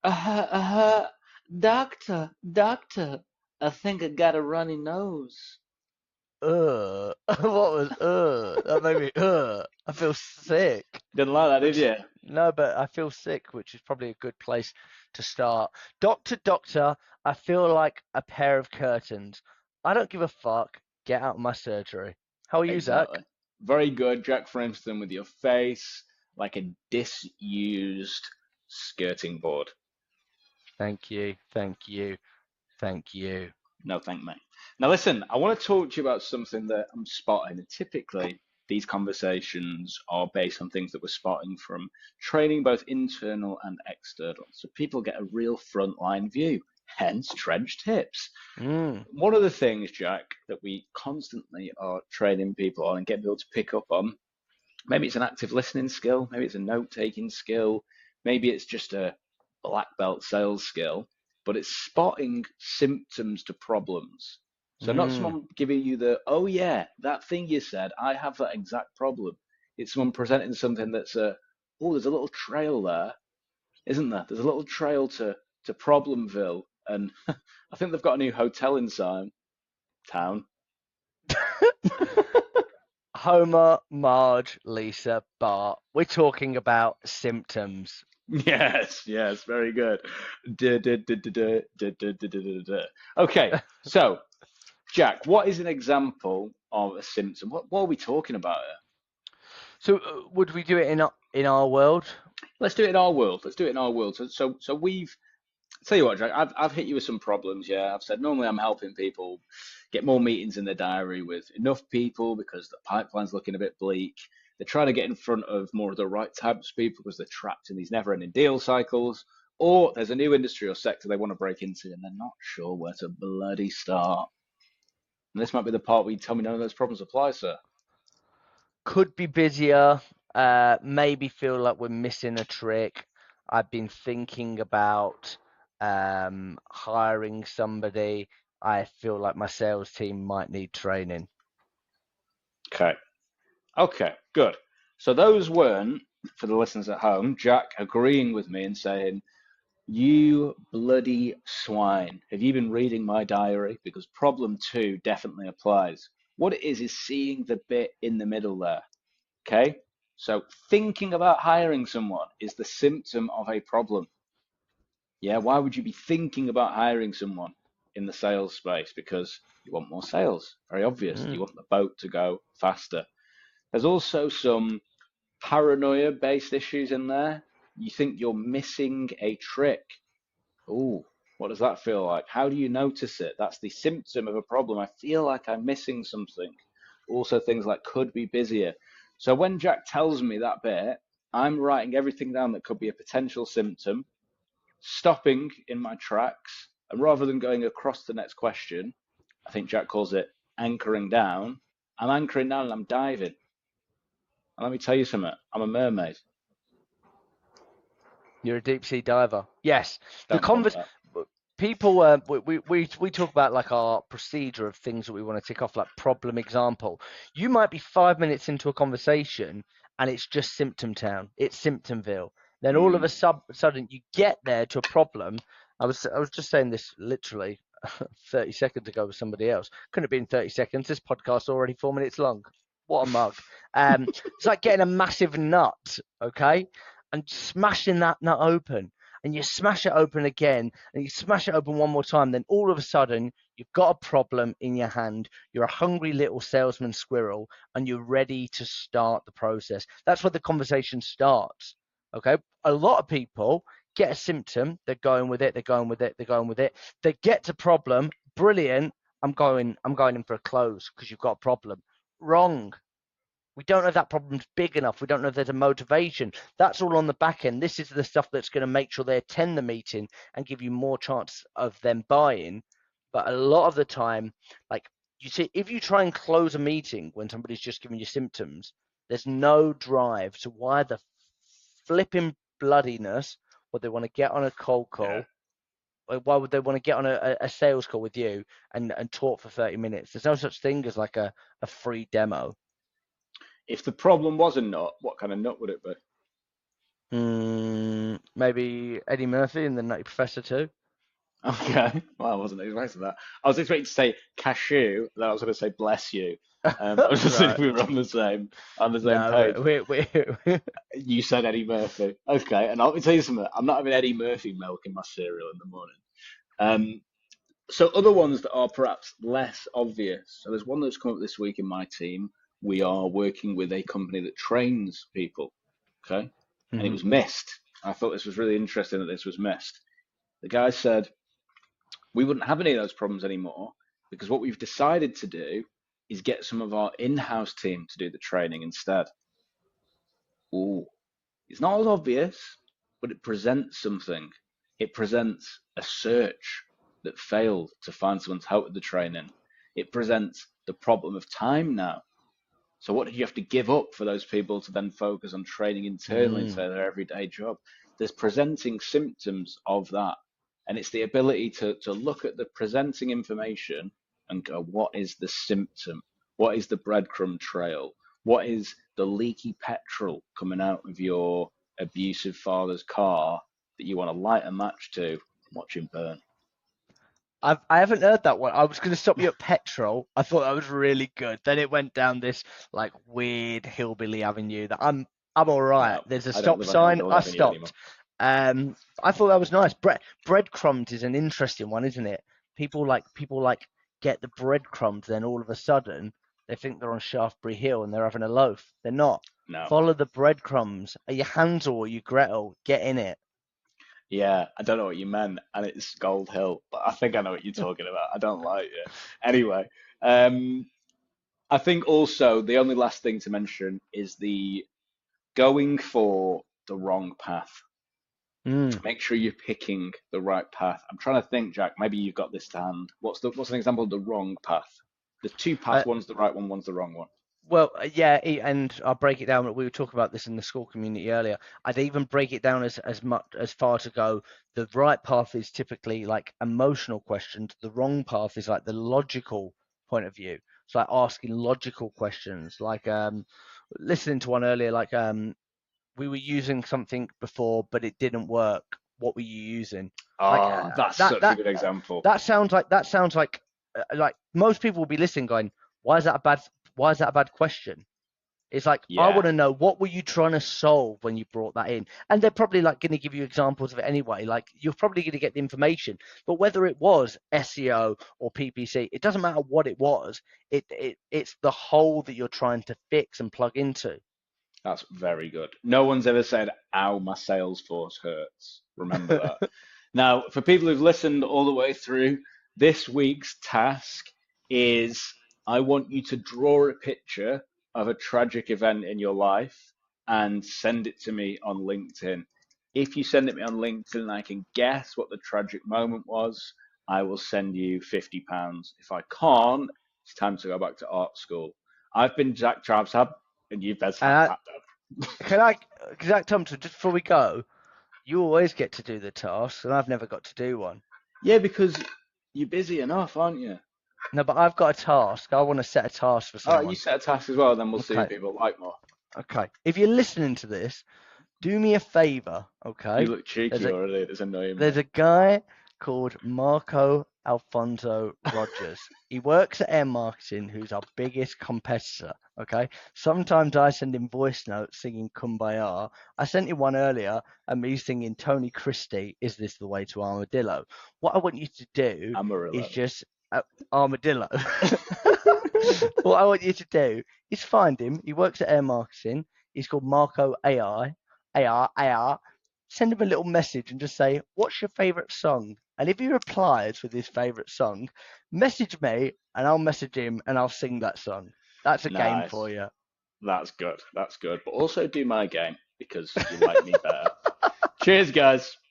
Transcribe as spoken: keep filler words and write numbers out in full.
Uh, uh, doctor, doctor, I think I got a runny nose. Uh, what was uh? That made me uh. I feel sick. Didn't like that, did Which you? no, but I feel sick, which is probably a good place to start. Doctor, doctor, I feel like a pair of curtains. I don't give a fuck. Get out of my surgery. How are you, Zach? Exactly. Very good, Jack Frimston, with your face like a disused skirting board. Thank you, thank you, thank you. No, thank me. Now, listen, I want to talk to you about something that I'm spotting. And typically, these conversations are based on things that we're spotting from training, both internal and external. So people get a real frontline view, hence Trench Tips. Mm, One of the things, Jack, that we constantly are training people on and get people to pick up on, maybe it's an active listening skill, maybe it's a note taking skill, maybe it's just a black belt sales skill, but it's spotting symptoms to problems. So, not mm, someone giving you the, oh, yeah, that thing you said, I have that exact problem. It's someone presenting something that's a, oh, there's a little trail there, isn't there? There's a little trail to, to Problemville. And I think they've got a new hotel inside town. Homer, Marge, Lisa, Bart. We're talking about symptoms. Yes, yes, very good. Duh, duh, duh, duh, duh, duh, duh, duh, duh, duh, duh. Okay, so Jack, what is an example of a symptom? What, what are we talking about here? So, uh, would we do it in our, in our world? Let's do it in our world. Let's do it in our world. So, so, so we've tell you what, Jack. I've I've hit you with some problems. Yeah, I've said normally I'm helping people get more meetings in their diary with enough people because the pipeline's looking a bit bleak. They're trying to get in front of more of the right types of people because they're trapped in these never-ending deal cycles. Or there's a new industry or sector they want to break into and they're not sure where to bloody start. And this might be the part where you tell me none of those problems apply, sir. Could be busier. Uh, maybe feel like we're missing a trick. I've been thinking about um, hiring somebody. I feel like my sales team might need training. Okay. Okay, good. So those weren't, for the listeners at home, Jack agreeing with me and saying, you bloody swine. Have you been reading my diary? Because problem two definitely applies. What it is, is seeing the bit in the middle there. Okay? So thinking about hiring someone is the symptom of a problem. Yeah, why would you be thinking about hiring someone in the sales space? Because you want more sales. Very obvious. Mm. You want the boat to go faster. There's also some paranoia based issues in there. You think you're missing a trick. Oh, what does that feel like? How do you notice it? That's the symptom of a problem. I feel like I'm missing something. Also, things like could be busier. So when Jack tells me that bit, I'm writing everything down that could be a potential symptom, stopping in my tracks, and rather than going across the next question, I think Jack calls it anchoring down. I'm anchoring down and I'm diving. And let me tell you something, I'm a mermaid. You're a deep sea diver. Yes, the Don't call me convers that. people uh, we, we we talk about like our procedure of things that we want to tick off, like problem example. You might be five minutes into a conversation and it's just symptom town. It's Symptomville. Then all of a Mm. sub- sudden you get there to a problem. I was I was just saying this literally thirty seconds ago with somebody else. Couldn't have been thirty seconds. This podcast's already four minutes long. What a mug. Um, it's like getting a massive nut, okay, and smashing that nut open, and you smash it open again, and you smash it open one more time, then all of a sudden you've got a problem in your hand. You're a hungry little salesman squirrel, and you're ready to start the process. That's where the conversation starts. Okay, a lot of people get a symptom, they're going with it, they're going with it, they're going with it. They get to problem, brilliant. I'm going, I'm going in for a close because you've got a problem. Wrong. We don't know if that problem's big enough. We don't know if there's a motivation. That's all on the back end. This is the stuff that's going to make sure they attend the meeting and give you more chance of them buying. But a lot of the time, like you see, if you try and close a meeting when somebody's just giving you symptoms, there's no drive. So why the flipping bloodiness would they want to get on a cold Yeah. call? Why would they want to get on a, a sales call with you and, and talk for thirty minutes? There's no such thing as like a, a free demo. If the problem was a nut, what kind of nut would it be? Mm, maybe Eddie Murphy and the Nutty Professor too. Okay. Well, I wasn't expecting that. I was expecting to say cashew, then I was going to say bless you. Um, I was just seeing if Right. we were on the same on the same No, page. we we we. You said Eddie Murphy. Okay, and let me tell you something. I'm not having Eddie Murphy milk in my cereal in the morning. Um, so other ones that are perhaps less obvious. So there's one that's come up this week in my team. We are working with a company that trains people. Okay, and it Mhm. was missed. I thought this was really interesting that this was missed. The guy said we wouldn't have any of those problems anymore because what we've decided to do is get some of our in-house team to do the training instead. Ooh, it's not as obvious, but it presents something. It presents a search that failed to find someone to help with the training. It presents the problem of time now. So what did you have to give up for those people to then focus on training internally to Mm. their everyday job? There's presenting symptoms of that. And it's the ability to, to look at the presenting information and go, what is the symptom? What is the breadcrumb trail? What is the leaky petrol coming out of your abusive father's car that you want to light a match to and watch him burn? I've I haven't heard that one. I was going to stop you at petrol. I thought that was really good. Then it went down this like weird hillbilly avenue that I'm I'm all right. No, There's a I don't stop live on sign. Hillbilly I Avenue anymore. stopped. Um, I thought that was nice. Bread breadcrumbs is an interesting one, isn't it? People like people like get the breadcrumbs, then all of a sudden they think they're on Shaftesbury Hill and they're having a loaf. They're not. No. Follow the breadcrumbs. Are you Hansel or are you Gretel? Get in it. Yeah, I don't know what you meant, and it's Gold Hill, but I think I know what you're talking about. I don't like it. Anyway, um, I think also the only last thing to mention is the going for the wrong path. Mm. Make sure you're picking the right path. I'm trying to think, Jack. Maybe you've got this to hand. What's the what's an example of the wrong path? There's two Uh, paths. One's the right one. One's the wrong one. Well, uh, yeah, e- and I'll break it down. We were talking about this in the school community earlier. I'd even break it down as as much as far to go. The right path is typically like emotional questions. The wrong path is like the logical point of view. It's like asking logical questions. Like um, listening to one earlier. Like um, we were using something before, but it didn't work. What were you using? Like uh, Oh, that's that such a that good example. that sounds like that sounds like uh, like most people will be listening, going, "Why is that a bad? Why is that a bad question?" It's like I want Yeah, to know what were you trying to solve when you brought that in, and they're probably like going to give you examples of it anyway. Like you're probably going to get the information, but whether it was S E O or P P C, it doesn't matter what it was. It it it's the hole that you're trying to fix and plug into. that's very good. No one's ever said, "Ow, my Salesforce hurts." Remember that. Now, for people who've listened all the way through, this week's task is I want you to draw a picture of a tragic event in your life and send it to me on LinkedIn. If you send it me on LinkedIn and I can guess what the tragic moment was, I will send you fifty pounds. If I can't, it's time to go back to art school. I've been Jack Trabsab, and you've been Sam And Tapdab. I, can I, Zach Thompson, just before we go, you always get to do the task, and I've never got to do one. Yeah, because you're busy enough, aren't you? No, but I've got a task. I want to set a task for All right, you someone. set a task as well, then we'll see who Okay, people like more. okay. If you're listening to this, do me a favor, You okay? look There's cheeky a already. It's annoying me. there's a guy called Marco Alfonso Rogers. He works at Air Marketing, who's our biggest competitor. Okay. Sometimes I send him voice notes singing Kumbaya. I sent him one earlier and me singing Tony Christie, Is This the Way to Armadillo? What I want you to do is Amarillo. just uh, Armadillo. What I want you to do is find him. He works at Air Marketing. He's called Marco A I. A R, A R. Send him a little message and just say, what's your favourite song? And if he replies with his favourite song, message me and I'll message him and I'll sing that song. That's a game Nice. for you. That's good. That's good. But also do my game because you like me better. Cheers, guys.